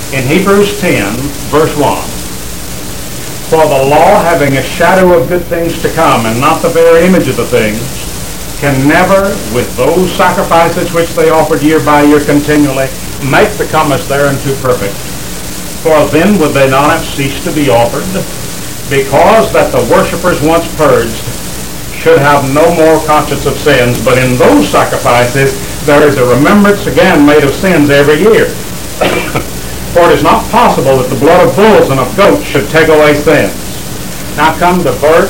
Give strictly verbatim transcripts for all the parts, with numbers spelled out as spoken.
In Hebrews ten, verse one, for the law, having a shadow of good things to come, and not the very image of the things, can never, with those sacrifices which they offered year by year continually, make the comers thereunto perfect. For then would they not have ceased to be offered, because that the worshippers once purged should have no more conscience of sins. But in those sacrifices there is a remembrance again made of sins every year. For it is not possible that the blood of bulls and of goats should take away sins. Now come to verse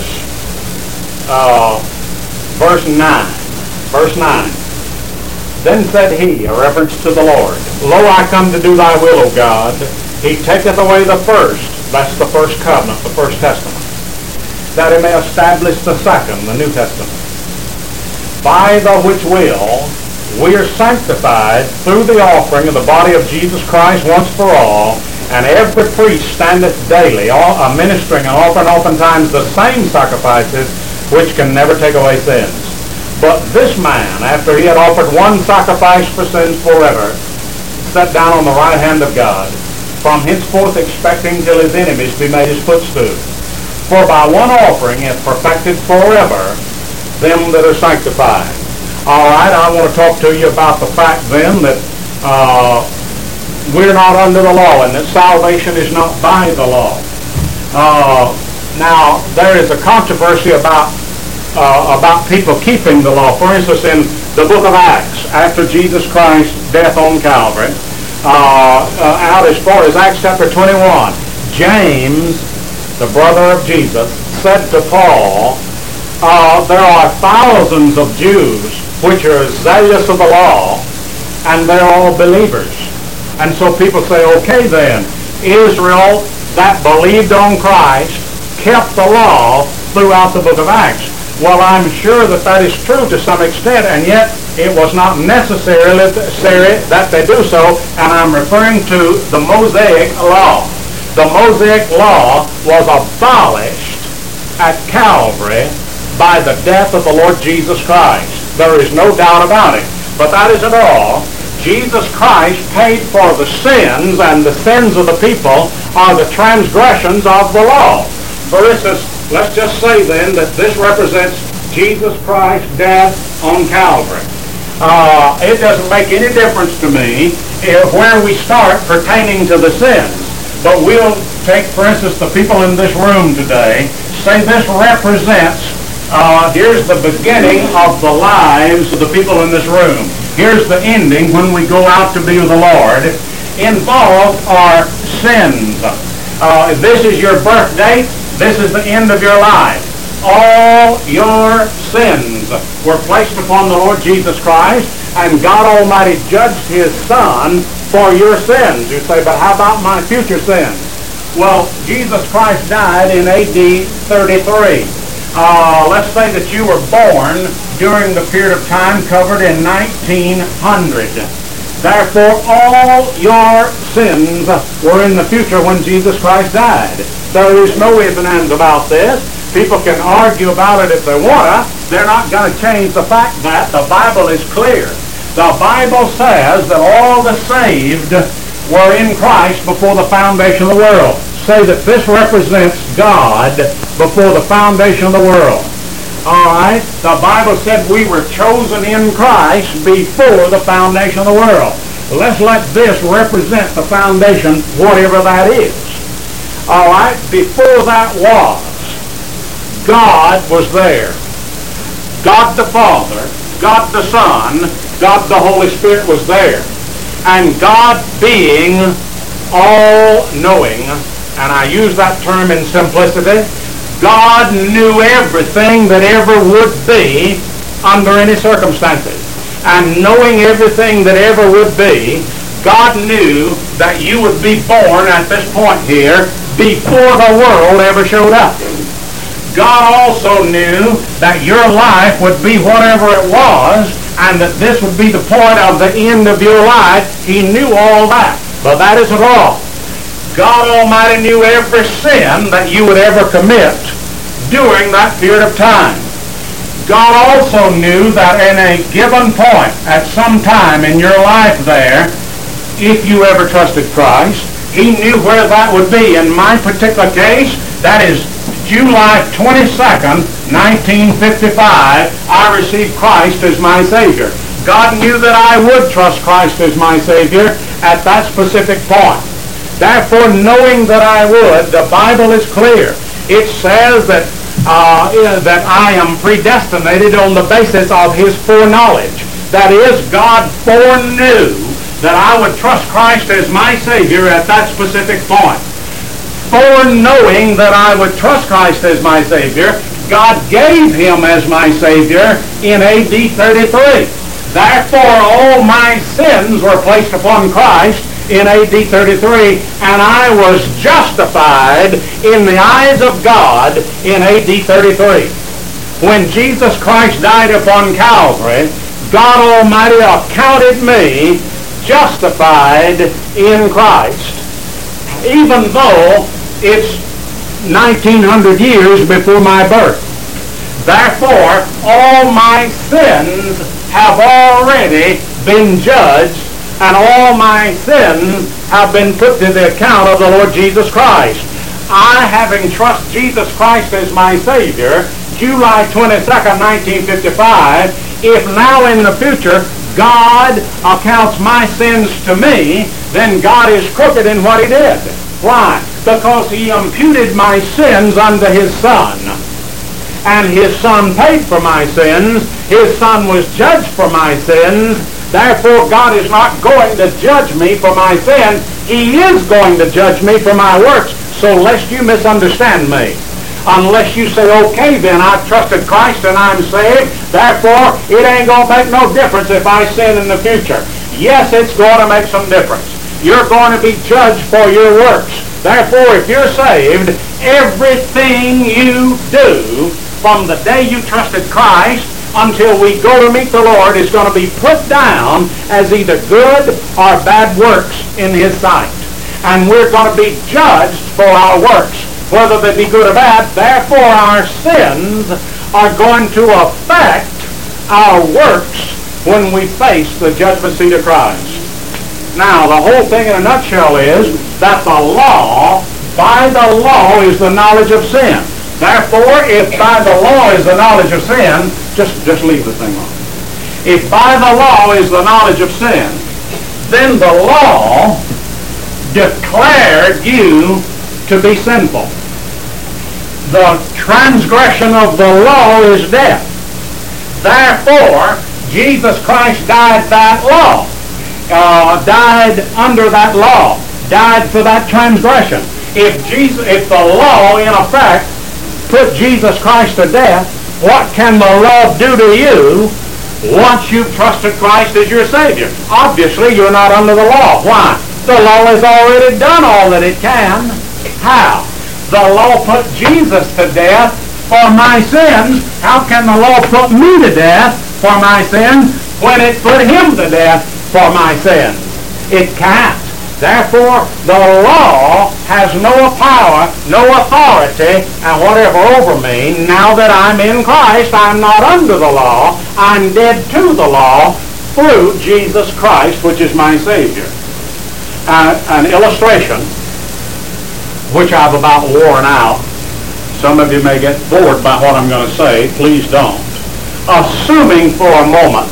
uh, verse nine. Verse nine. Then said he, a reference to the Lord, Lo, I come to do thy will, O God. He taketh away the first. That's the first covenant, the first testament, that he may establish the second, the New Testament. By the which will we are sanctified through the offering of the body of Jesus Christ once for all, and every priest standeth daily, all, uh, ministering and offering oftentimes the same sacrifices, which can never take away sins. But this man, after he had offered one sacrifice for sins forever, sat down on the right hand of God, from henceforth expecting till his enemies be made his footstool. For by one offering hath perfected forever them that are sanctified. All right, I want to talk to you about the fact then that uh, we're not under the law and that salvation is not by the law. Uh, now, there is a controversy about uh, about people keeping the law. For instance, in the book of Acts, after Jesus Christ's death on Calvary, uh, uh, out as far as Acts chapter twenty-one, James, the brother of Jesus, said to Paul, uh, there are thousands of Jews which are zealous of the law, and they're all believers. And so people say, okay then, Israel that believed on Christ kept the law throughout the book of Acts. Well, I'm sure that that is true to some extent, and yet it was not necessarily necessary that they do so, and I'm referring to the Mosaic law. The Mosaic law was abolished at Calvary by the death of the Lord Jesus Christ. There is no doubt about it. But that isn't all. Jesus Christ paid for the sins, and the sins of the people are the transgressions of the law. For instance, let's just say then that this represents Jesus Christ's death on Calvary. Uh, it doesn't make any difference to me if where we start pertaining to the sins. But we'll take, for instance, the people in this room today, say this represents, uh, here's the beginning of the lives of the people in this room. Here's the ending when we go out to be with the Lord. Involved are sins. Uh, this is your birth date. This is the end of your life. All your sins were placed upon the Lord Jesus Christ, and God Almighty judged His Son for your sins. You say, but how about my future sins? Well, Jesus Christ died in A D thirty-three. Uh, let's say that you were born during the period of time covered in nineteen hundred. Therefore, all your sins were in the future when Jesus Christ died. There is no ifs and ands about this. People can argue about it if they want to. They're not going to change the fact that the Bible is clear. The Bible says that all the saved were in Christ before the foundation of the world. Say that this represents God before the foundation of the world. All right? The Bible said we were chosen in Christ before the foundation of the world. Let's let this represent the foundation, whatever that is. All right? Before that was, God was there. God the Father, God the Son, God the Holy Spirit was there. And God being all-knowing, and I use that term in simplicity, God knew everything that ever would be under any circumstances. And knowing everything that ever would be, God knew that you would be born at this point here before the world ever showed up. God also knew that your life would be whatever it was, and that this would be the point of the end of your life. He knew all that. But that isn't all. God Almighty knew every sin that you would ever commit during that period of time. God also knew that in a given point, at some time in your life there, if you ever trusted Christ, He knew where that would be. In my particular case, that is July twenty-second, nineteen fifty-five, I received Christ as my Savior. God knew that I would trust Christ as my Savior at that specific point. Therefore, knowing that I would, the Bible is clear. It says that uh, that I am predestinated on the basis of His foreknowledge. That is, God foreknew that I would trust Christ as my Savior at that specific point. Foreknowing that I would trust Christ as my Savior, God gave Him as my Savior in A D thirty-three. Therefore, all my sins were placed upon Christ in A D thirty-three, and I was justified in the eyes of God in A D thirty-three. When Jesus Christ died upon Calvary, God Almighty accounted me justified in Christ, even though it's nineteen hundred years before my birth. Therefore, all my sins have already been judged, and all my sins have been put to the account of the Lord Jesus Christ. I, having trusted Jesus Christ as my Savior, July twenty-second, nineteen fifty-five, if now in the future God accounts my sins to me, then God is crooked in what He did. Why? Because He imputed my sins unto His Son. And His Son paid for my sins. His Son was judged for my sins. Therefore, God is not going to judge me for my sin. He is going to judge me for my works. So lest you misunderstand me. Unless you say, okay, then I've trusted Christ and I'm saved, therefore it ain't going to make no difference if I sin in the future. Yes, it's going to make some difference. You're going to be judged for your works. Therefore, if you're saved, everything you do from the day you trusted Christ until we go to meet the Lord is going to be put down as either good or bad works in His sight. And we're going to be judged for our works, whether they be good or bad. Therefore, our sins are going to affect our works when we face the judgment seat of Christ. Now, the whole thing in a nutshell is that the law, by the law, is the knowledge of sin. Therefore, if by the law is the knowledge of sin, just, just leave the thing on. If by the law is the knowledge of sin, then the law declared you to be sinful. The transgression of the law is death. Therefore, Jesus Christ died that law, uh, died under that law, died for that transgression. If Jesus, if the law, in effect, put Jesus Christ to death, what can the law do to you once you've trusted Christ as your Savior? Obviously, you're not under the law. Why? The law has already done all that it can. How? The law put Jesus to death for my sins. How can the law put me to death for my sins when it put Him to death for my sins? It can't. Therefore, the law has no power, no authority, and whatever over me. Now that I'm in Christ, I'm not under the law. I'm dead to the law through Jesus Christ, which is my Savior. Uh, an illustration, which I've about worn out. Some of you may get bored by what I'm going to say. Please don't. Assuming for a moment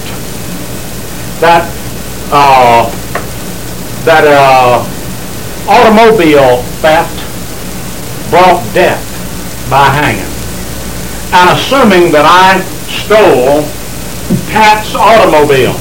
that uh, that uh, automobile theft brought death by hanging, and assuming that I stole Pat's automobile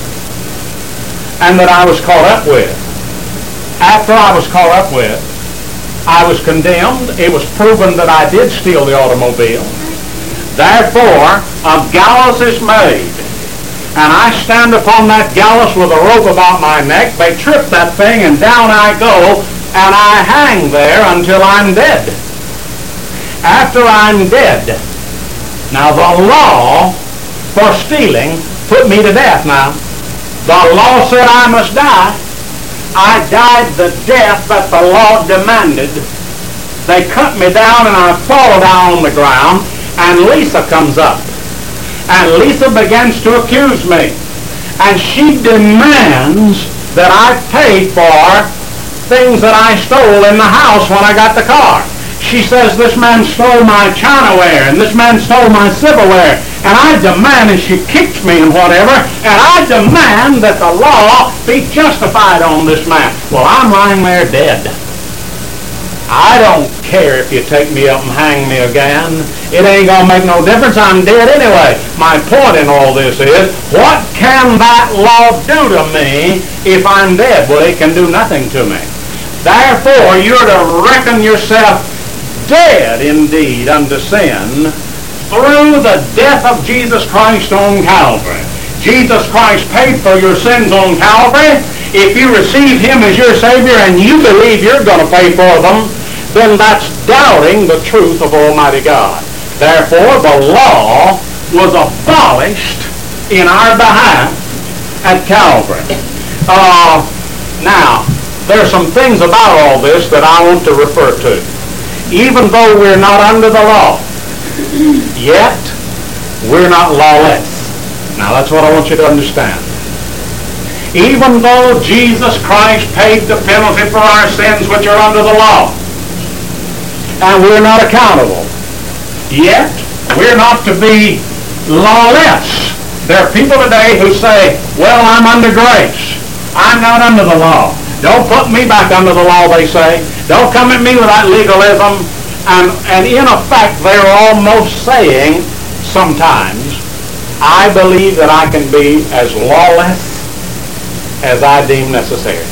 and that I was caught up with. After I was caught up with, I was condemned. It was proven that I did steal the automobile. Therefore, a gallows is made. And I stand upon that gallows with a rope about my neck. They trip that thing, and down I go, and I hang there until I'm dead. After I'm dead, now the law for stealing put me to death now. The law said I must die. I died the death that the law demanded. They cut me down and I fall down on the ground, and Lisa comes up. And Lisa begins to accuse me. And she demands that I pay for things that I stole in the house when I got the car. She says, this man stole my chinaware, and this man stole my silverware, and I demand, and she kicked me and whatever, and I demand that the law be justified on this man. Well, I'm lying there dead. I don't care if you take me up and hang me again. It ain't going to make no difference. I'm dead anyway. My point in all this is, what can that law do to me if I'm dead? Well, it can do nothing to me. Therefore, you're to reckon yourself dead indeed unto sin through the death of Jesus Christ on Calvary. Jesus Christ paid for your sins on Calvary. If you receive Him as your Savior and you believe you're going to pay for them, then that's doubting the truth of Almighty God. Therefore, the law was abolished in our behalf at Calvary. Uh, now, there are some things about all this that I want to refer to. Even though we're not under the law, yet we're not lawless. Now that's what I want you to understand. Even though Jesus Christ paid the penalty for our sins which are under the law, and we're not accountable, yet we're not to be lawless. There are people today who say, well, I'm under grace. I'm not under the law. Don't put me back under the law, they say. Don't come at me with that legalism. And, and in effect, they're almost saying sometimes, I believe that I can be as lawless as I deem necessary.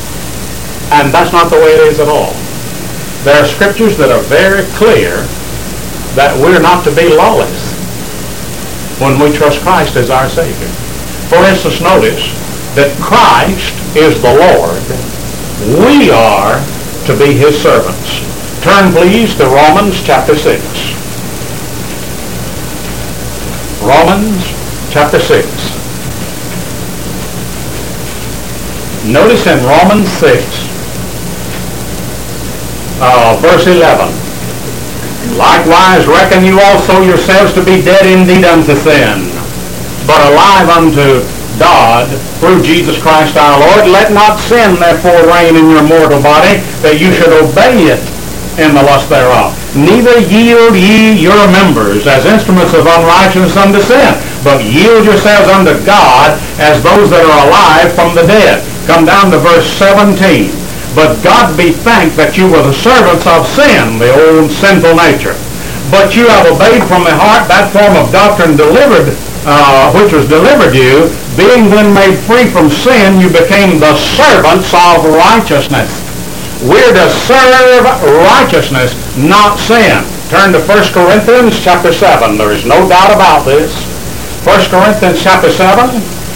And that's not the way it is at all. There are scriptures that are very clear that we're not to be lawless when we trust Christ as our Savior. For instance, notice that Christ is the Lord. We are to be His servants. Turn please to Romans chapter six. Romans chapter six. Notice in Romans six, uh, verse eleven. Likewise reckon you also yourselves to be dead indeed unto sin, but alive unto God through Jesus Christ our Lord. Let not sin therefore reign in your mortal body, that you should obey it in the lust thereof. Neither yield ye your members as instruments of unrighteousness unto sin, but yield yourselves unto God as those that are alive from the dead. Come down to verse seventeen. But God be thanked that you were the servants of sin, the old sinful nature. But you have obeyed from the heart that form of doctrine delivered, uh, which was delivered you. Being then made free from sin, you became the servants of righteousness. We're to serve righteousness, not sin. Turn to First Corinthians chapter seven. There is no doubt about this. First Corinthians chapter seven.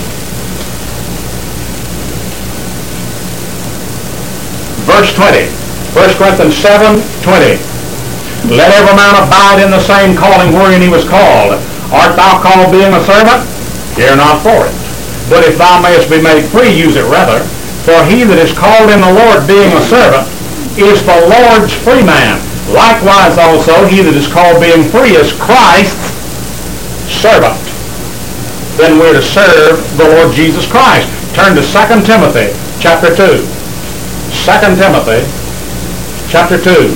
Verse twenty. First Corinthians seven twenty. Let every man abide in the same calling wherein he was called. Art thou called being a servant? Care not for it. But if thou mayest be made free, use it rather. For he that is called in the Lord being a servant is the Lord's free man. Likewise also he that is called being free is Christ's servant. Then we're to serve the Lord Jesus Christ. Turn to Second Timothy chapter two. Second Timothy chapter two.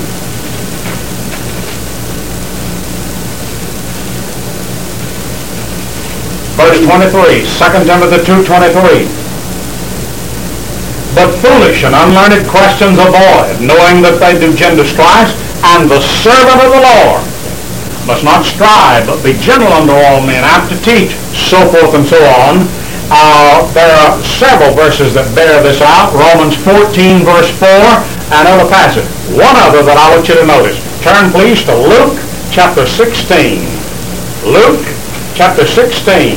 Verse twenty-three. Second Timothy two twenty-three. But foolish and unlearned questions avoid, knowing that they do gender strife, and the servant of the Lord must not strive, but be gentle unto all men, apt to teach, so forth and so on. Uh, there are several verses that bear this out. Romans fourteen, verse four, and other passages. One other that I want you to notice. Turn please to Luke chapter sixteen. Luke chapter sixteen.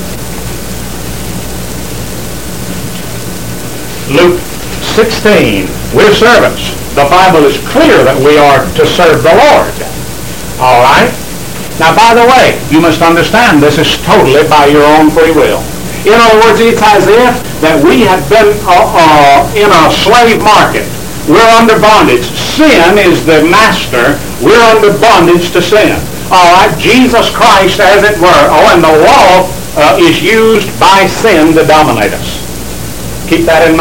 Luke sixteen. We're servants. The Bible is clear that we are to serve the Lord. All right? Now, by the way, you must understand this is totally by your own free will. In other words, it's as if that we have been uh, uh, in a slave market. We're under bondage. Sin is the master. We're under bondage to sin. All right? Jesus Christ, as it were. Oh, and the law uh, is used by sin to dominate us. Keep that in mind.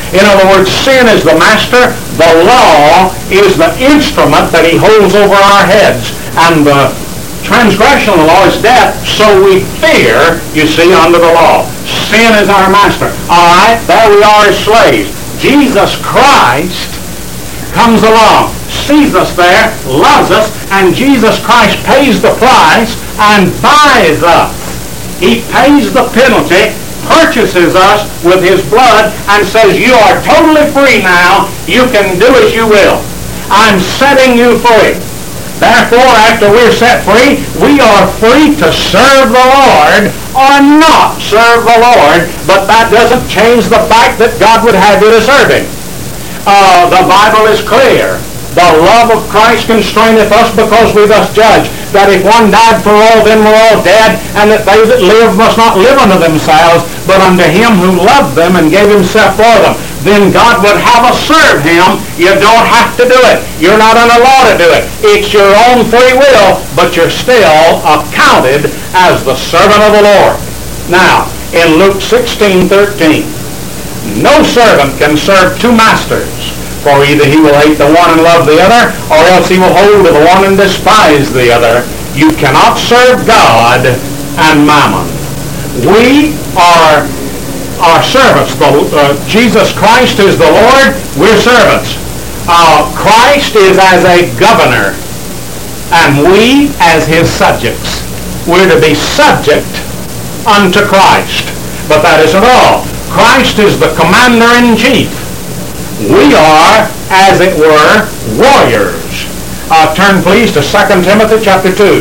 In other words, sin is the master. The law is the instrument that he holds over our heads. And the transgression of the law is death, so we fear, you see, under the law. Sin is our master. All right, there we are as slaves. Jesus Christ comes along, sees us there, loves us, and Jesus Christ pays the price and buys us. He pays the penalty, purchases us with his blood, and says, you are totally free now. You can do as you will. I'm setting you free. Therefore, after we're set free, we are free to serve the Lord or not serve the Lord, but that doesn't change the fact that God would have you to serve him. Uh, the Bible is clear. The love of Christ constraineth us, because we thus judge that if one died for all, then we're all dead, and that they that live must not live unto themselves, but unto him who loved them and gave himself for them. Then God would have us serve him. You don't have to do it. You're not under law to do it. It's your own free will, but you're still accounted as the servant of the Lord. Now, in Luke sixteen thirteen, no servant can serve two masters. For either he will hate the one and love the other, or else he will hold to the one and despise the other. You cannot serve God and mammon. We are, are servants. The, uh, Jesus Christ is the Lord. We're servants. Uh, Christ is as a governor, and we as his subjects. We're to be subject unto Christ. But that isn't all. Christ is the commander-in-chief. We are, as it were, warriors. Uh, turn please to Second Timothy chapter two.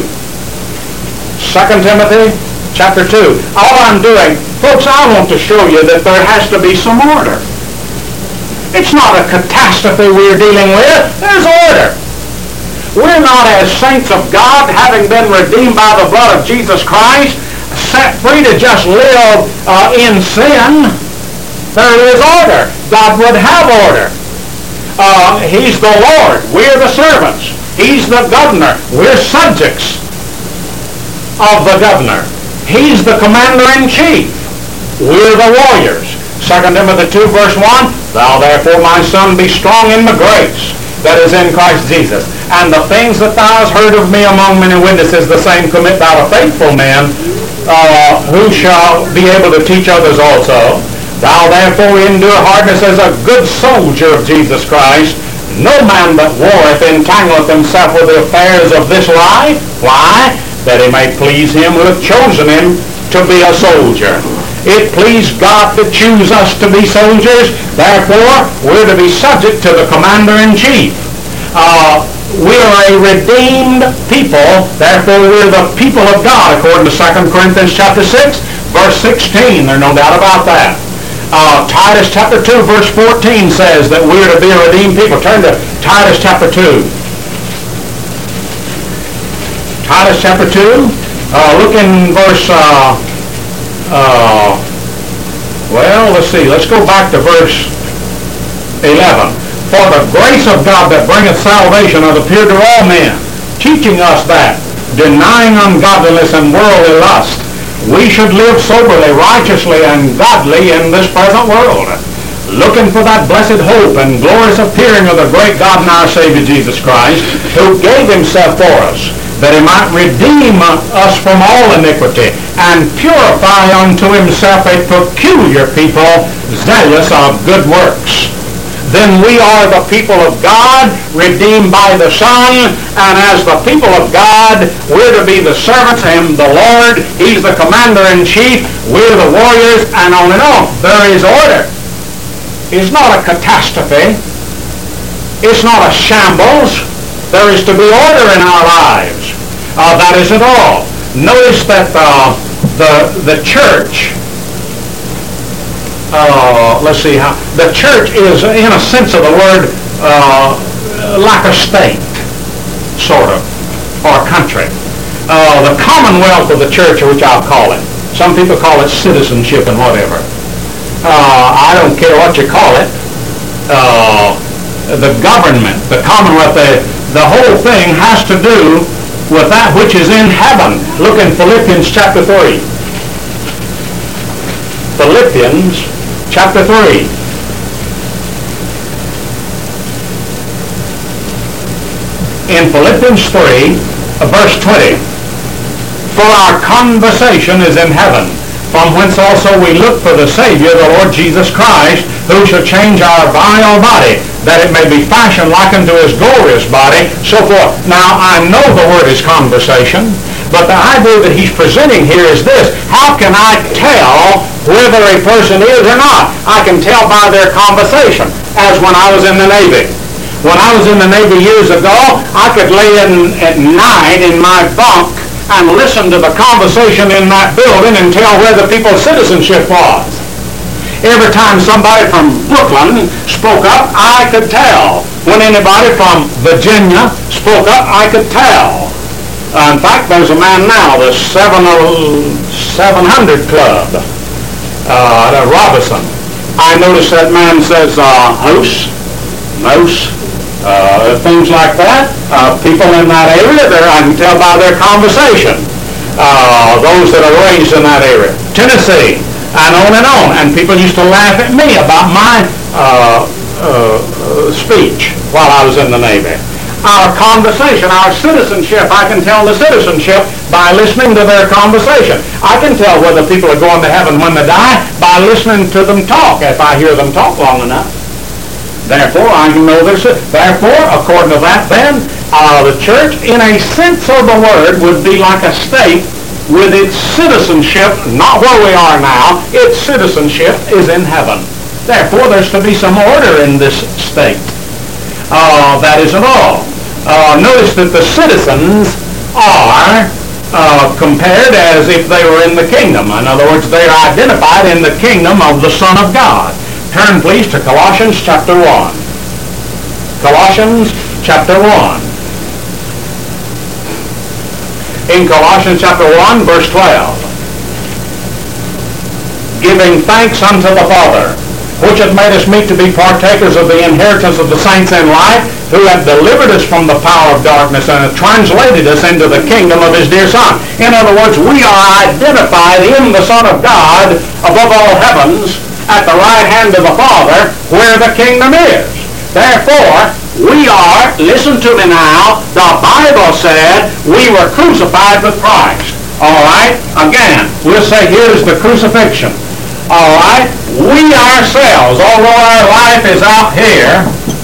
Second Timothy chapter two. All I'm doing, folks, I want to show you that there has to be some order. It's not a catastrophe we're dealing with. There's order. We're not, as saints of God, having been redeemed by the blood of Jesus Christ, set free to just live uh, in sin. There is order. God would have order. Uh, he's the Lord. We're the servants. He's the governor. We're subjects of the governor. He's the commander-in-chief. We're the warriors. Second Timothy two verse one, thou therefore, my son, be strong in the grace that is in Christ Jesus. And the things that thou hast heard of me among many witnesses, the same commit thou to faithful men, uh, who shall be able to teach others also. Thou therefore endure hardness as a good soldier of Jesus Christ. No man that warreth entangleth himself with the affairs of this life. Why? That he may please him who hath chosen him to be a soldier. It pleased God to choose us to be soldiers. Therefore, we're to be subject to the commander-in-chief. Uh, we are a redeemed people. Therefore, we're the people of God, according to Second Corinthians chapter six, verse sixteen. There's no doubt about that. Uh, Titus chapter two verse fourteen says that we are to be a redeemed people. Turn to Titus chapter two. Titus chapter two. Uh, look in verse, uh, uh, well, let's see. Let's go back to verse eleven. For the grace of God that bringeth salvation hath appeared to all men, teaching us that, denying ungodliness and worldly lust, we should live soberly, righteously, and godly in this present world, looking for that blessed hope and glorious appearing of the great God and our Savior Jesus Christ, who gave himself for us, that he might redeem us from all iniquity, and purify unto himself a peculiar people, zealous of good works. Then we are the people of God, redeemed by the Son, and as the people of God, we're to be the servants and the Lord. He's the commander-in-chief. We're the warriors, and on and on. There is order. It's not a catastrophe. It's not a shambles. There is to be order in our lives. Uh, that isn't all. Notice that uh, the, the church... Uh, let's see how the church is, in a sense of the word, uh, like a state, sort of, or a country. Uh, the commonwealth of the church, which I'll call it. Some people call it citizenship and whatever. Uh, I don't care what you call it. Uh, the government, the commonwealth, the, the whole thing has to do with that which is in heaven. Look in Philippians chapter three. Philippians chapter three. in Philippians three, verse twenty. For our conversation is in heaven, from whence also we look for the Savior, the Lord Jesus Christ, who shall change our vile body, that it may be fashioned like unto his glorious body, so forth. Now, I know the word is conversation, but the idea that he's presenting here is this: how can I tell whether a person is or not? I can tell by their conversation, as when I was in the Navy. When I was in the Navy years ago, I could lay in at night in my bunk and listen to the conversation in that building and tell where the people's citizenship was. Every time somebody from Brooklyn spoke up, I could tell. When anybody from Virginia spoke up, I could tell. Uh, in fact, there's a man now, the seven hundred Club, uh, Robinson. I noticed that man says, uh, house, mouse, Uh, things like that. Uh, people in that area, there I can tell by their conversation. Uh, those that are raised in that area. Tennessee, and on and on. And people used to laugh at me about my uh, uh, speech while I was in the Navy. Our conversation, our citizenship, I can tell the citizenship by listening to their conversation. I can tell whether people are going to heaven when they die by listening to them talk, if I hear them talk long enough. Therefore, I can know their sin. Therefore, according to that, then, uh, the church, in a sense of the word, would be like a state with its citizenship, not where we are now, its citizenship is in heaven. Therefore, there's to be some order in this state. Uh, that isn't all. Uh, notice that the citizens are uh, compared as if they were in the kingdom. In other words, they are identified in the kingdom of the Son of God. Turn, please, to Colossians chapter one. Colossians chapter one. In Colossians chapter one, verse twelve. Giving thanks unto the Father, which hath made us meet to be partakers of the inheritance of the saints in light, who hath delivered us from the power of darkness and hath translated us into the kingdom of his dear Son. In other words, we are identified in the Son of God above all heavens, at the right hand of the Father, where the kingdom is. Therefore, we are, listen to me now, the Bible said we were crucified with Christ. All right? Again, we'll say here's the crucifixion. All right? We ourselves, although our life is out here,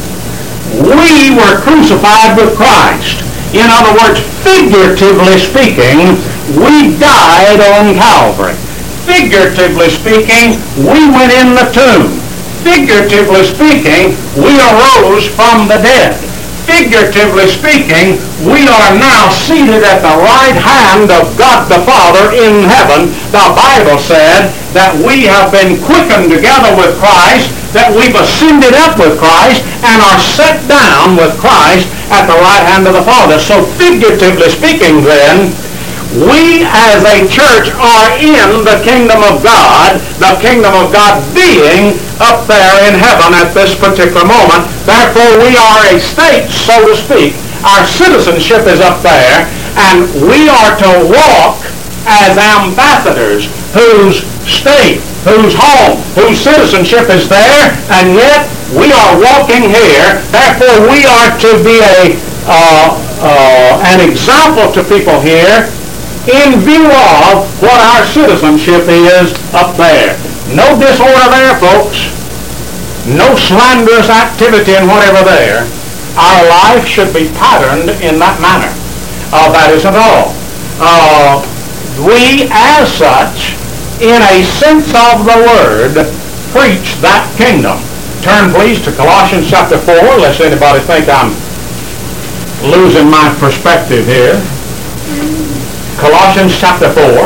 we were crucified with Christ. In other words, figuratively speaking, we died on Calvary. Figuratively speaking, we went in the tomb. Figuratively speaking, we arose from the dead. Figuratively speaking, we are now seated at the right hand of God the Father in heaven. The Bible said that we have been quickened together with Christ, that we've ascended up with Christ, and are set down with Christ at the right hand of the Father. So figuratively speaking then, we as a church are in the kingdom of God, the kingdom of God being up there in heaven at this particular moment. Therefore, we are a state, so to speak. Our citizenship is up there, and we are to walk as ambassadors whose state, whose home, whose citizenship is there, and yet we are walking here. Therefore, we are to be a uh, uh, an example to people here in view of what our citizenship is up there. No disorder there, folks. No slanderous activity in whatever there. Our life should be patterned in that manner. Uh, that isn't all. Uh, we, as such, in a sense of the word, preach that kingdom. Turn, please, to Colossians chapter four, lest anybody think I'm losing my perspective here. Colossians chapter four.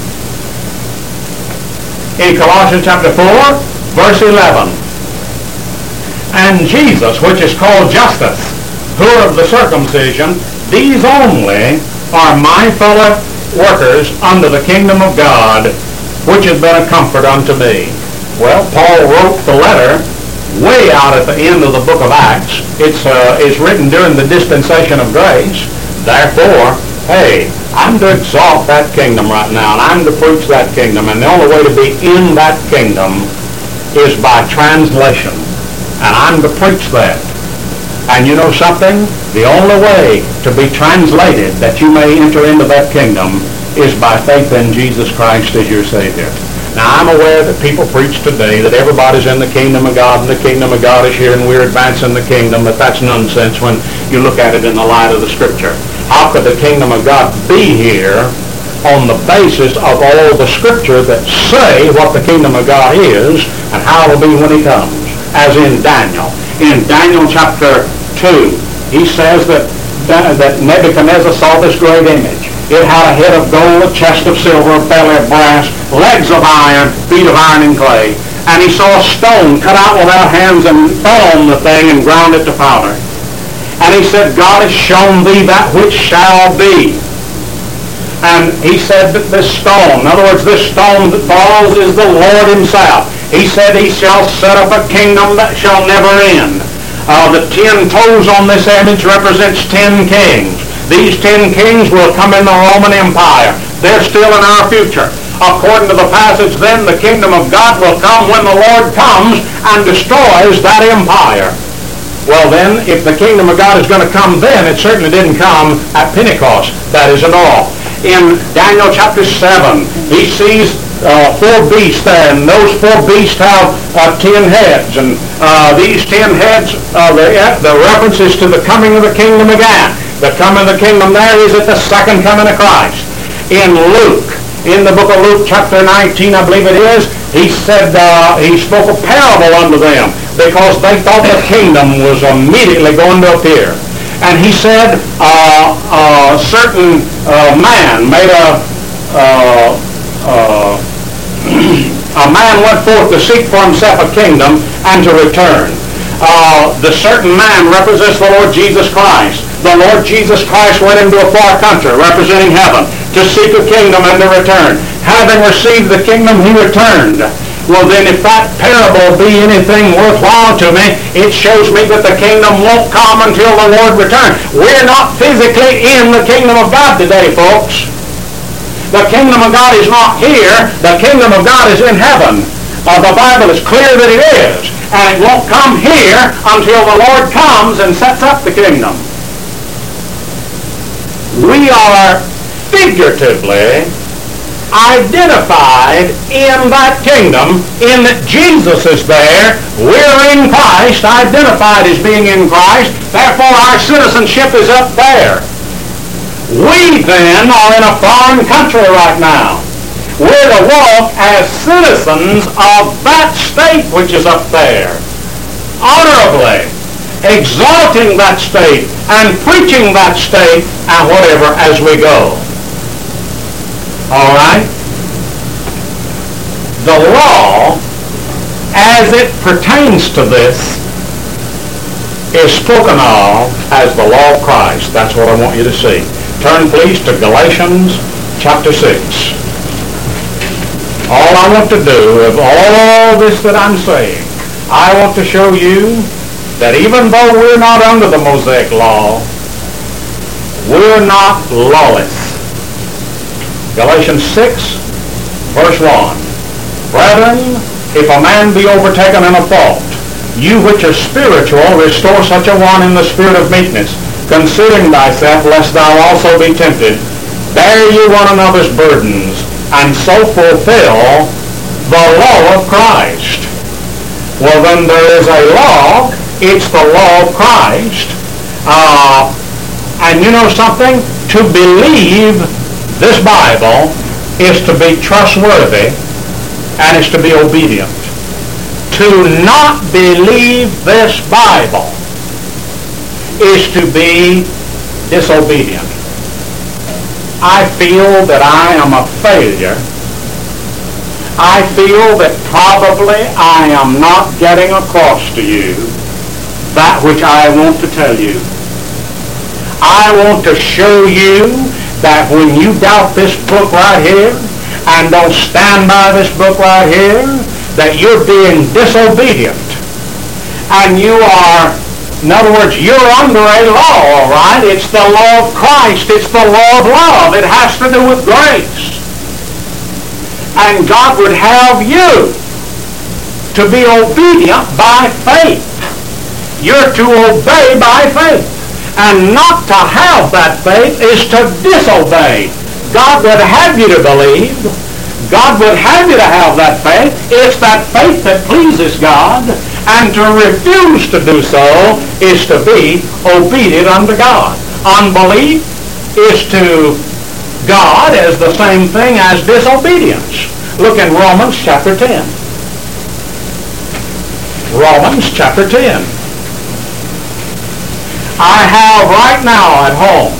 In Colossians chapter four, verse eleven. And Jesus, which is called Justus, who are of the circumcision, these only are my fellow workers under the kingdom of God, which has been a comfort unto me. Well, Paul wrote the letter way out at the end of the book of Acts. It's, uh, it's written during the dispensation of grace. Therefore, hey, I'm to exalt that kingdom right now, and I'm to preach that kingdom, and the only way to be in that kingdom is by translation, and I'm to preach that. And you know something? The only way to be translated that you may enter into that kingdom is by faith in Jesus Christ as your Savior. Now, I'm aware that people preach today that everybody's in the kingdom of God and the kingdom of God is here and we're advancing the kingdom, but that's nonsense when you look at it in the light of the Scripture. How could the kingdom of God be here on the basis of all the Scripture that say what the kingdom of God is and how it will be when He comes? As in Daniel. In Daniel chapter two, he says that, that Nebuchadnezzar saw this great image. It had a head of gold, a chest of silver, a belly of brass, legs of iron, feet of iron and clay. And he saw a stone cut out without hands and fell on the thing and ground it to powder. And he said, God has shown thee that which shall be. And he said that this stone, in other words, this stone that falls is the Lord Himself. He said He shall set up a kingdom that shall never end. Uh, the ten toes on this image represents ten kings. These ten kings will come in the Roman Empire. They're still in our future. According to the passage, then the kingdom of God will come when the Lord comes and destroys that empire. Well then, if the kingdom of God is going to come then, it certainly didn't come at Pentecost. That isn't all. In Daniel chapter seven, he sees uh, four beasts there, and those four beasts have uh, ten heads. And uh, these ten heads, uh, the, the reference is to the coming of the kingdom again. The coming of the kingdom there is at the second coming of Christ. In Luke, in the book of Luke chapter nineteen, I believe it is, he said, uh, he spoke a parable unto them because they thought the kingdom was immediately going to appear. And he said, uh, a certain uh, man made a, uh, uh, a man went forth to seek for himself a kingdom and to return. Uh, the certain man represents the Lord Jesus Christ. The Lord Jesus Christ went into a far country, representing heaven, to seek a kingdom and to return. Having received the kingdom, He returned. Well then, if that parable be anything worthwhile to me, it shows me that the kingdom won't come until the Lord returns. We're not physically in the kingdom of God today, folks. The kingdom of God is not here. The kingdom of God is in heaven. Uh, the Bible is clear that it is. And it won't come here until the Lord comes and sets up the kingdom. We are figuratively identified in that kingdom in that Jesus is there. We're in Christ, identified as being in Christ. Therefore, our citizenship is up there. We then are in a foreign country right now. We're to walk as citizens of that state which is up there, honorably, exalting that state and preaching that state and whatever as we go. All right? The law, as it pertains to this, is spoken of as the law of Christ. That's what I want you to see. Turn, please, to Galatians chapter six. All I want to do of all this that I'm saying, I want to show you that even though we're not under the Mosaic law, we're not lawless. Galatians six, verse one. Brethren, if a man be overtaken in a fault, you which are spiritual, restore such a one in the spirit of meekness, considering thyself, lest thou also be tempted. Bear ye one another's burdens, and so fulfill the law of Christ. Well, then there is a law. It's the law of Christ. Uh, and you know something? To believe this Bible is to be trustworthy and is to be obedient. To not believe this Bible is to be disobedient. I feel that I am a failure. I feel that probably I am not getting across to you that which I want to tell you. I want to show you that when you doubt this book right here and don't stand by this book right here, that you're being disobedient. And you are, in other words, you're under a law, all right? It's the law of Christ. It's the law of love. It has to do with grace. And God would have you to be obedient by faith. You're to obey by faith. And not to have that faith is to disobey. God would have you to believe. God would have you to have that faith. It's that faith that pleases God. And to refuse to do so is to be obedient unto God. Unbelief is to God as the same thing as disobedience. Look in Romans chapter ten. Romans chapter ten. I have right now at home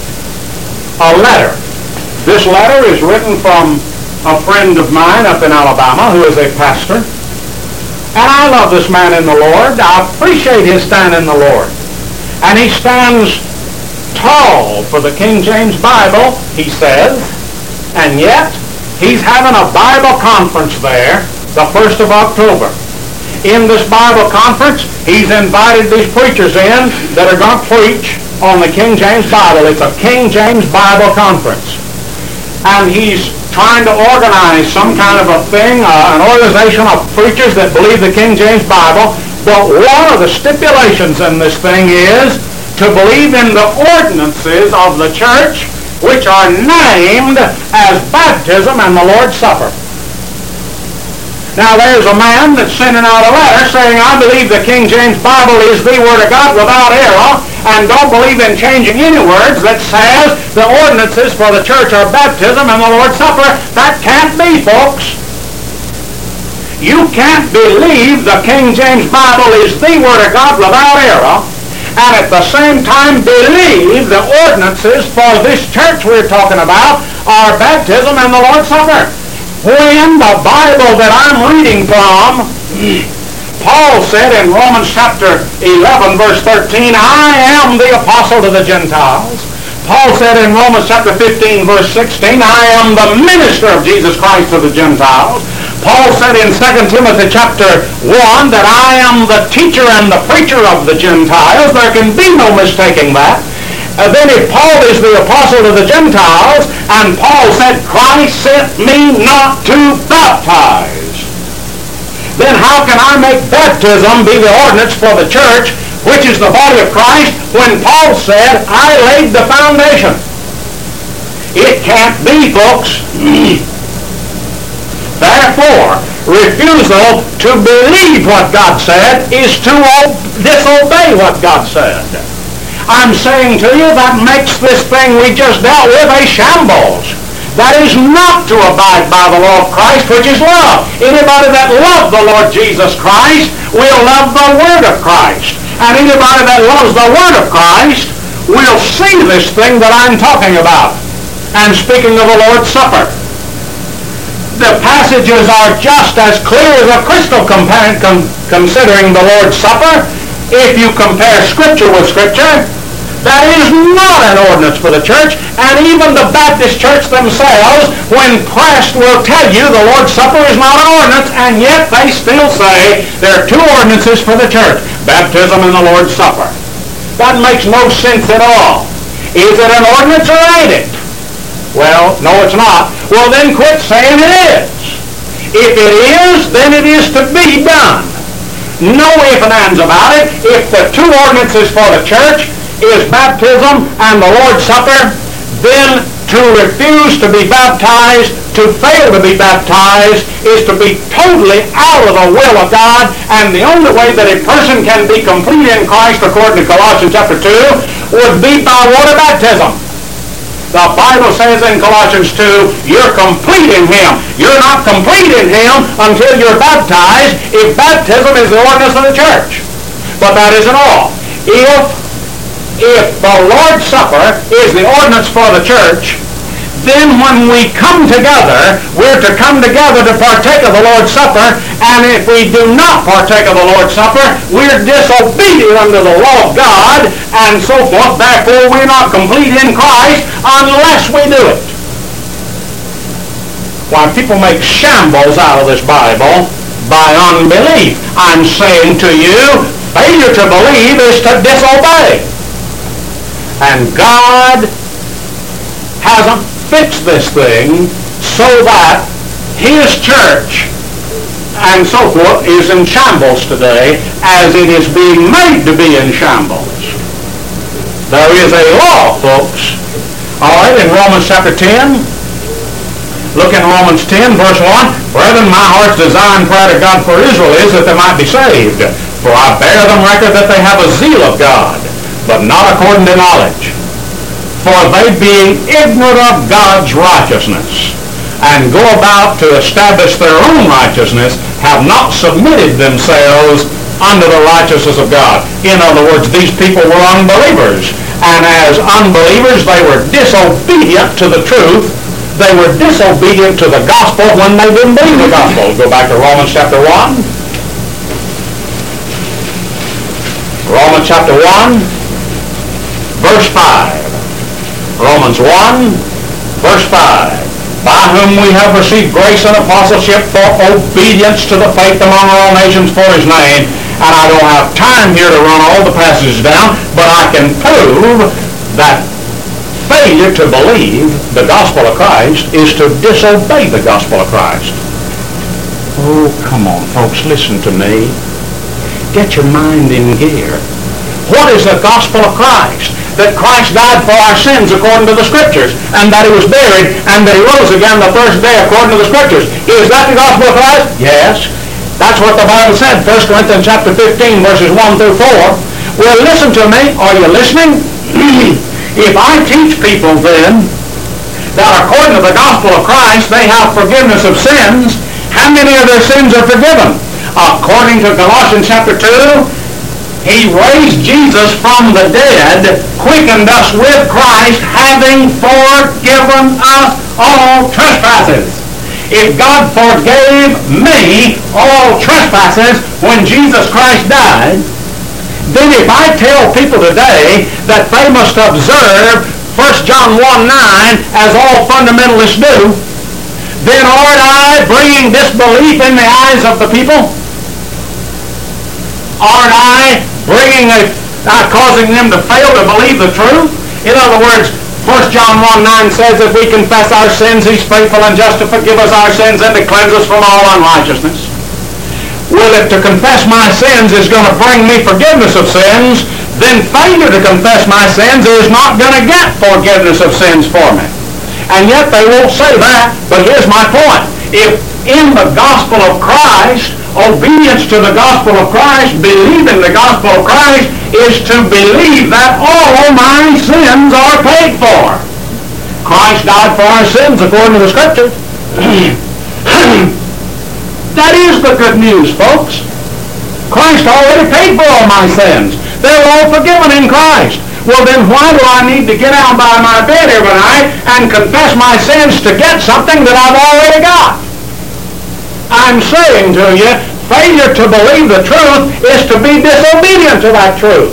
a letter. This letter is written from a friend of mine up in Alabama who is a pastor. And I love this man in the Lord. I appreciate his stand in the Lord. And he stands tall for the King James Bible, he says. And yet, he's having a Bible conference there the first of October. In this Bible conference, he's invited these preachers in that are going to preach on the King James Bible. It's a King James Bible conference. And he's trying to organize some kind of a thing, uh, an organization of preachers that believe the King James Bible. But one of the stipulations in this thing is to believe in the ordinances of the church, which are named as baptism and the Lord's Supper. Now there's a man that's sending out a letter saying, I believe the King James Bible is the Word of God without error, and don't believe in changing any words that says the ordinances for the church are baptism and the Lord's Supper. That can't be, folks. You can't believe the King James Bible is the Word of God without error, and at the same time believe the ordinances for this church we're talking about are baptism and the Lord's Supper. When the Bible that I'm reading from, Paul said in Romans chapter eleven, verse thirteen, I am the apostle to the Gentiles. Paul said in Romans chapter fifteen, verse sixteen, I am the minister of Jesus Christ to the Gentiles. Paul said in Second Timothy chapter one that I am the teacher and the preacher of the Gentiles. There can be no mistaking that. Uh, then if Paul is the apostle to the Gentiles, and Paul said, Christ sent me not to baptize, then how can I make baptism be the ordinance for the church, which is the body of Christ, when Paul said, I laid the foundation? It can't be, folks. Therefore, refusal to believe what God said is to disobey what God said. I'm saying to you, that makes this thing we just dealt with a shambles. That is not to abide by the law of Christ, which is love. Anybody that loves the Lord Jesus Christ will love the Word of Christ. And anybody that loves the Word of Christ will see this thing that I'm talking about. And speaking of the Lord's Supper, the passages are just as clear as a crystal comparing, com- considering the Lord's Supper. If you compare Scripture with Scripture, that is not an ordinance for the church. And even the Baptist church themselves, when pressed, will tell you the Lord's Supper is not an ordinance, and yet they still say there are two ordinances for the church, baptism and the Lord's Supper. That makes no sense at all. Is it an ordinance or ain't it? Well, no, it's not. Well, then quit saying it is. If it is, then it is to be done. No ifs and ands about it. If the two ordinances for the church is baptism and the Lord's Supper, then to refuse to be baptized, to fail to be baptized, is to be totally out of the will of God. And the only way that a person can be complete in Christ, according to Colossians chapter two, would be by water baptism. The Bible says in Colossians two, you're complete in Him. You're not complete in Him until you're baptized, if baptism is the ordinance of the church. But that isn't all. If If the Lord's Supper is the ordinance for the church, then when we come together, we're to come together to partake of the Lord's Supper, and if we do not partake of the Lord's Supper, we're disobedient under the law of God, and so forth. Therefore, we're not complete in Christ unless we do it. Why, people make shambles out of this Bible by unbelief. I'm saying to you, failure to believe is to disobey. And God hasn't fixed this thing so that His church and so forth is in shambles today, as it is being made to be in shambles. There is a law, folks. All right, in Romans chapter ten, look in Romans ten, verse one. Brethren, my heart's desire and prayer to God for Israel is that they might be saved. For I bear them record that they have a zeal of God, but not according to knowledge. For they, being ignorant of God's righteousness, and go about to establish their own righteousness, have not submitted themselves under the righteousness of God. In other words, these people were unbelievers. And as unbelievers, they were disobedient to the truth. They were disobedient to the gospel when they didn't believe the gospel. Go back to Romans chapter one. Romans chapter one, verse five. Romans one, verse five. By whom we have received grace and apostleship for obedience to the faith among all nations for his name. And I don't have time here to run all the passages down, but I can prove that failure to believe the gospel of Christ is to disobey the gospel of Christ. Oh, come on, folks, listen to me. Get your mind in gear. What is the gospel of Christ? That Christ died for our sins according to the Scriptures, and that he was buried, and that he rose again the first day according to the Scriptures. Is that the gospel of Christ? Yes. That's what the Bible said, First Corinthians chapter fifteen, verses one through four. Well, listen to me. Are you listening? If I teach people then that according to the gospel of Christ they have forgiveness of sins, how many of their sins are forgiven? According to Colossians chapter two, he raised Jesus from the dead, quickened us with Christ, having forgiven us all trespasses. If God forgave me all trespasses when Jesus Christ died, then if I tell people today that they must observe First John one nine as all fundamentalists do, then aren't I bringing disbelief in the eyes of the people? Aren't I bringing a, uh, causing them to fail to believe the truth? In other words, First John one nine says, if we confess our sins, he's faithful and just to forgive us our sins and to cleanse us from all unrighteousness. Well, if to confess my sins is going to bring me forgiveness of sins, then failure to confess my sins is not going to get forgiveness of sins for me. And yet they won't say that, but here's my point. If in the gospel of Christ, obedience to the gospel of Christ, believing the gospel of Christ, is to believe that all my sins are paid for. Christ died for our sins according to the Scriptures. That is the good news, folks. Christ already paid for all my sins. They're all forgiven in Christ. Well, then why do I need to get out by my bed every night and confess my sins to get something that I've already got? I'm saying to you, failure to believe the truth is to be disobedient to that truth.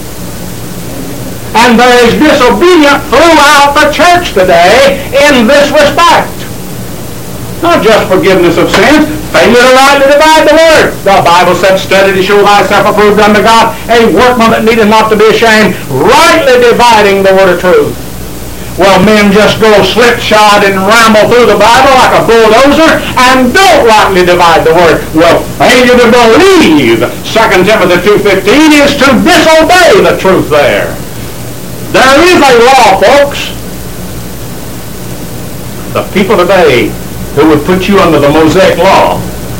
And there is disobedience throughout the church today in this respect. Not just forgiveness of sins, failure to rightly divide the word. The Bible said, study to show thyself approved unto God, a workman that needeth not to be ashamed, rightly dividing the word of truth. Well, men just go slipshod and ramble through the Bible like a bulldozer and don't rightly divide the word. Well, failure to believe, Second Timothy two fifteen, is to disobey the truth there. There is a law, folks. The people today who would put you under the Mosaic law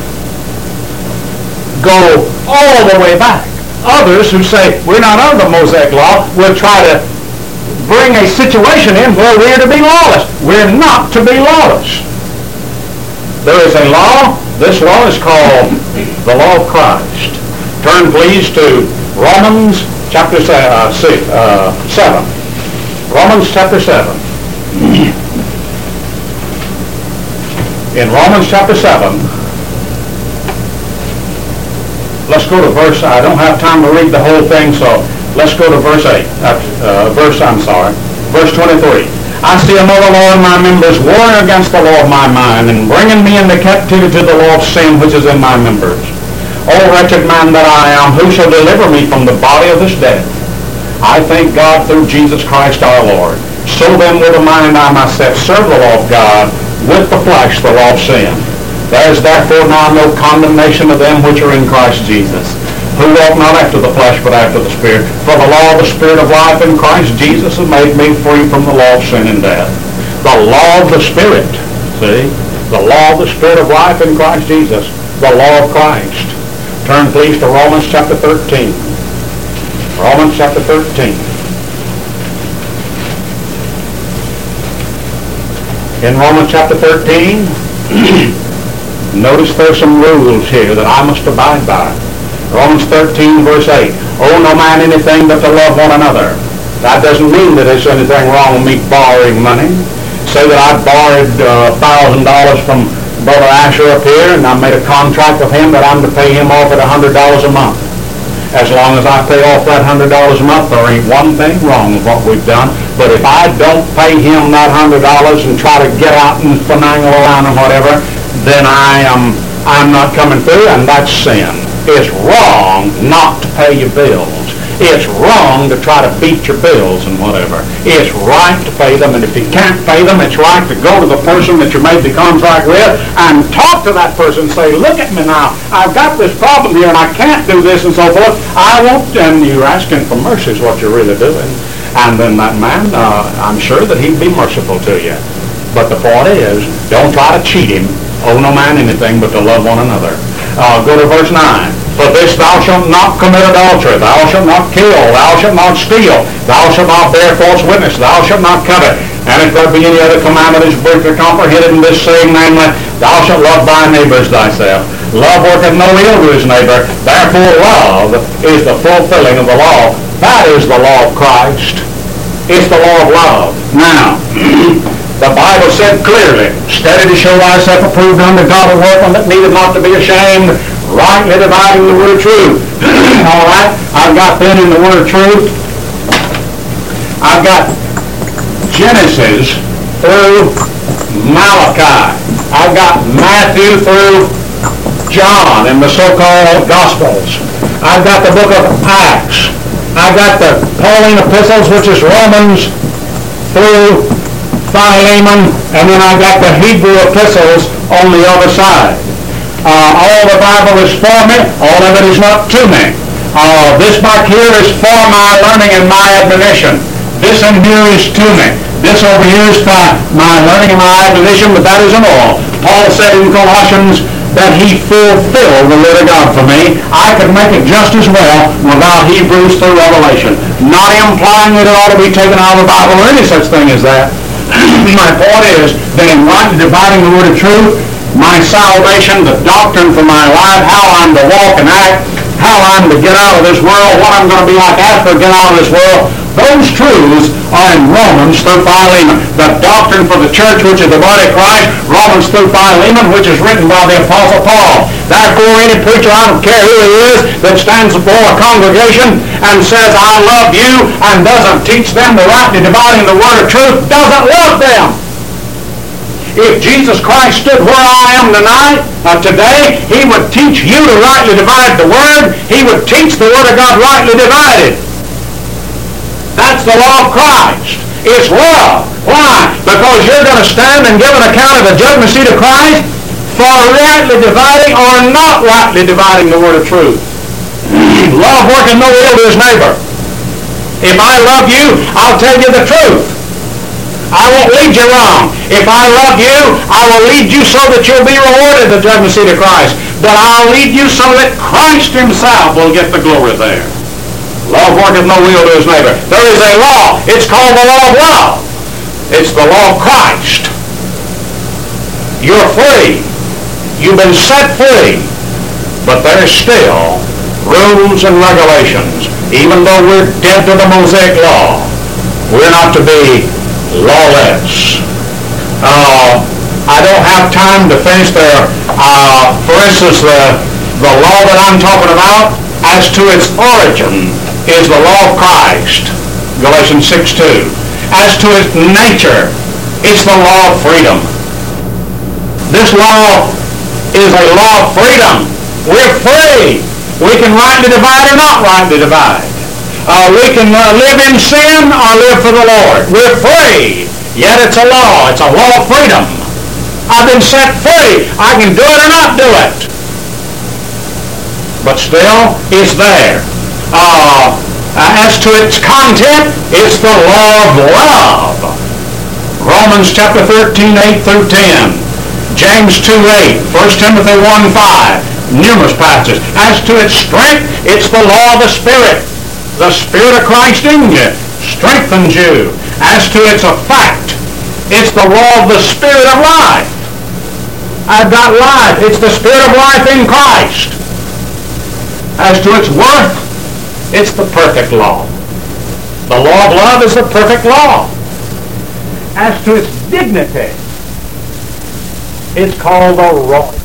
go all the way back. Others who say, we're not under the Mosaic law, will try to bring a situation in where we're to be lawless. We're not to be lawless. There is a law. This law is called the law of Christ. Turn please to Romans chapter uh, six, uh, seven. Romans chapter seven. In Romans chapter seven, let's go to verse, I don't have time to read the whole thing, so let's go to verse eight, uh, uh, verse, I'm sorry, verse twenty-three. I see another law in my members, warring against the law of my mind, and bringing me into captivity to the law of sin which is in my members. O wretched man that I am, who shall deliver me from the body of this death? I thank God through Jesus Christ our Lord. So then with the mind I myself serve the law of God, with the flesh the law of sin. There is therefore now no condemnation of them which are in Christ Jesus, who walk not after the flesh, but after the Spirit. For the law of the Spirit of life in Christ Jesus has made me free from the law of sin and death. The law of the Spirit, see? The law of the Spirit of life in Christ Jesus. The law of Christ. Turn please to Romans chapter thirteen. Romans chapter thirteen. In Romans chapter thirteen, notice there's some rules here that I must abide by. Romans thirteen, verse eight. Owe no man anything but to love one another. That doesn't mean that there's anything wrong with me borrowing money. Say that I borrowed uh, one thousand dollars from Brother Asher up here, and I made a contract with him that I'm to pay him off at one hundred dollars a month. As long as I pay off that one hundred dollars a month, there ain't one thing wrong with what we've done. But if I don't pay him that one hundred dollars and try to get out and finagle around and whatever, then I am I'm not coming through, and that's sin. It's wrong not to pay your bills. It's wrong to try to beat your bills and whatever. It's right to pay them, and if you can't pay them, it's right to go to the person that you made the contract with and talk to that person and say, look at me now, I've got this problem here and I can't do this and so forth. I won't, and you're asking for mercy is what you're really doing. And then that man, uh, I'm sure that he'd be merciful to you. But the point is, don't try to cheat him. Owe no man anything but to love one another. Uh, go to verse nine. For this thou shalt not commit adultery, thou shalt not kill, thou shalt not steal, thou shalt not bear false witness, thou shalt not covet. And if there be any other commandment is briefly comprehended in this saying, namely, thou shalt love thy neighbor as thyself. Love worketh no ill to his neighbor, therefore love is the fulfilling of the law. That is the law of Christ. It's the law of love. Now, the Bible said clearly, study to show thyself approved unto God, a workman that needeth not to be ashamed, rightly dividing the word of truth. All right, I've got then in the word of truth, I've got Genesis through Malachi. I've got Matthew through John in the so-called Gospels. I've got the book of Acts. I've got the Pauline epistles, which is Romans through Philemon, and then I've got the Hebrew epistles on the other side. Uh, all the Bible is for me, all of it is not to me. Uh, this back here is for my learning and my admonition. This in here is to me. This over here is for my learning and my admonition, but that isn't all. Paul said in Colossians that he fulfilled the word of God for me. I could make it just as well without Hebrews through Revelation. Not implying that it ought to be taken out of the Bible or any such thing as that. My point is that in rightly dividing the word of truth, my salvation, the doctrine for my life, how I'm to walk and act, how I'm to get out of this world, what I'm going to be like after I get out of this world, those truths are in Romans through Philemon. The doctrine for the church, which is the body of Christ, Romans through Philemon, which is written by the Apostle Paul. Therefore, any preacher, I don't care who he is, that stands before a congregation and says, I love you, and doesn't teach them the rightly dividing the word of truth, doesn't love them. If Jesus Christ stood where I am tonight, uh, today, he would teach you to rightly divide the word. He would teach the word of God rightly divided. That's the law of Christ. It's love. Why? Because you're going to stand and give an account of the judgment seat of Christ for rightly dividing or not rightly dividing the word of truth. Love working no ill to his neighbor. If I love you, I'll tell you the truth. I won't lead you wrong. If I love you, I will lead you so that you'll be rewarded at the judgment seat of Christ. But I'll lead you so that Christ himself will get the glory there. Love worketh no ill to his neighbor. There is a law. It's called the law of love. It's the law of Christ. You're free. You've been set free. But there's still rules and regulations. Even though we're dead to the Mosaic law, we're not to be lawless. Uh, I don't have time to finish there. Uh, for instance, the, the law that I'm talking about, as to its origin, is the law of Christ, Galatians six two. As to its nature, it's the law of freedom. This law is a law of freedom. We're free. We can rightly divide or not rightly divide. Uh, we can uh, live in sin or live for the Lord. We're free. Yet it's a law. It's a law of freedom. I've been set free. I can do it or not do it. But still, it's there. Uh, as to its content, it's the law of love. Romans chapter thirteen, eight through ten. James two, eight. First Timothy one, five. Numerous passages. As to its strength, it's the law of the Spirit. The Spirit of Christ in you strengthens you. As to its effect, it's the law of the Spirit of life. I've got life. It's the Spirit of life in Christ. As to its worth, it's the perfect law. The law of love is the perfect law. As to its dignity, it's called the royal